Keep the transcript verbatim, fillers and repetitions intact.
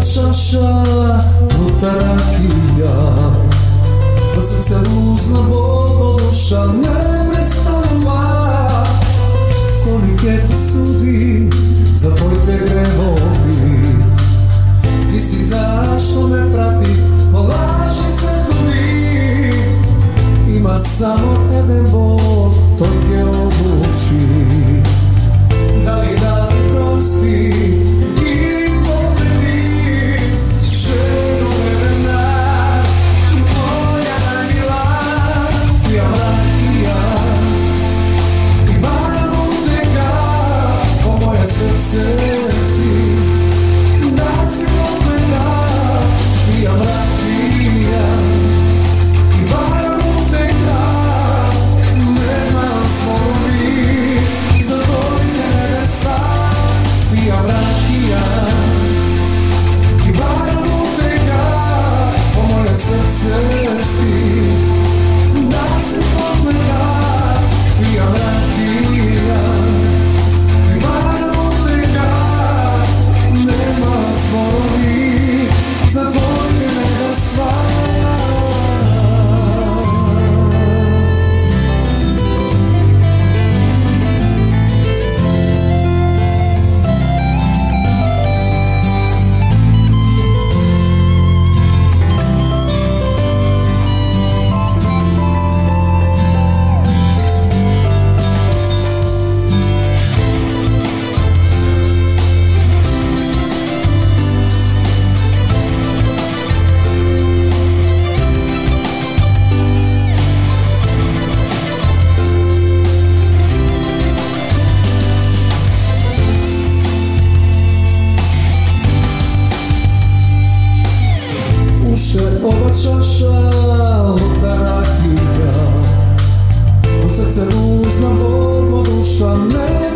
čaša luta rakija, da srce luzna bol, duša neprestanova. Kolike ti sudi za tvoj te grehovi, ti si ta što me prati, laži svetovi. Ima samo jedan Bog, tolke odluči, da li da ti prosti ili pobedi. Ženo vremena, moja najmila, ja mrakija i baram uteka, o moje srce si, da si pogleda, ja mrakija i baram uteka, nema zborovi, zadovoljite nebesa, ja mrakija i baram uteka, o moje srce si, da se pogleda, ja mrakija i baram uteka, nema zborovi, zadovoljite nebesa. Ušte ova čaša luta rakija, u srce ruzna bol, duša ne